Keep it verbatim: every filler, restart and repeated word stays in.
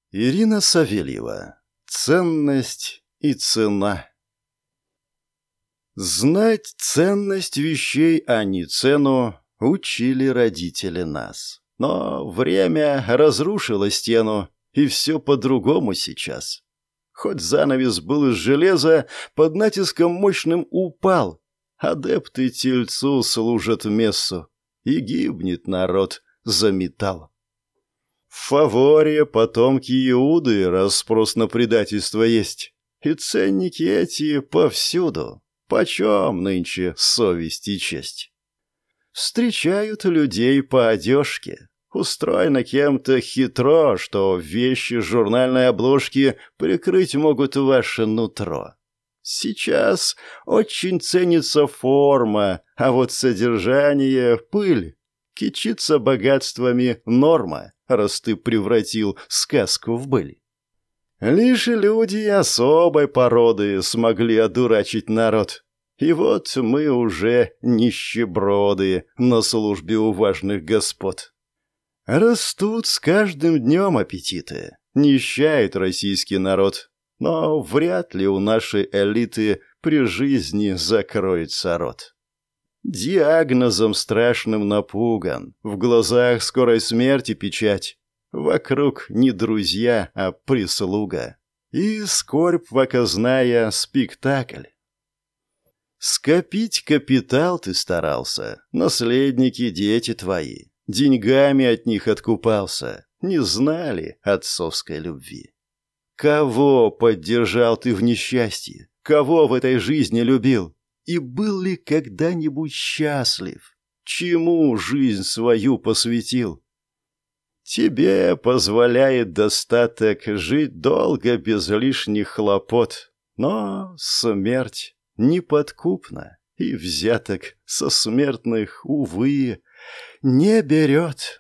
Ирина Савельева. Ценность и цена. Знать ценность вещей, а не цену, учили родители нас. Но время разрушило стену, и все по-другому сейчас. Хоть занавес был из железа, под натиском мощным упал. Адепты тельцу служат мессу, и гибнет народ за металл. В фаворе потомки Иуды, раз спрос на предательство есть. И ценники эти повсюду. Почем нынче совесть и честь? Встречают людей по одежке. Устроено кем-то хитро, что вещи журнальной обложки прикрыть могут ваше нутро. Сейчас очень ценится форма, а вот содержание — пыль. Кичиться богатствами — норма, раз ты превратил сказку в быль. Лишь люди особой породы смогли одурачить народ. И вот мы уже нищеброды на службе у важных господ. Растут с каждым днем аппетиты, нищает российский народ. Но вряд ли у нашей элиты при жизни закроется рот. Диагнозом страшным напуган, в глазах скорой смерти печать. Вокруг не друзья, а прислуга. И скорбь воказная спектакль. Скопить капитал ты старался, наследники дети твои. Деньгами от них откупался, не знали отцовской любви. Кого поддержал ты в несчастье? Кого в этой жизни любил? И был ли когда-нибудь счастлив? Чему жизнь свою посвятил? Тебе позволяет достаток жить долго без лишних хлопот. Но смерть неподкупна, и взяток со смертных, увы, не берет.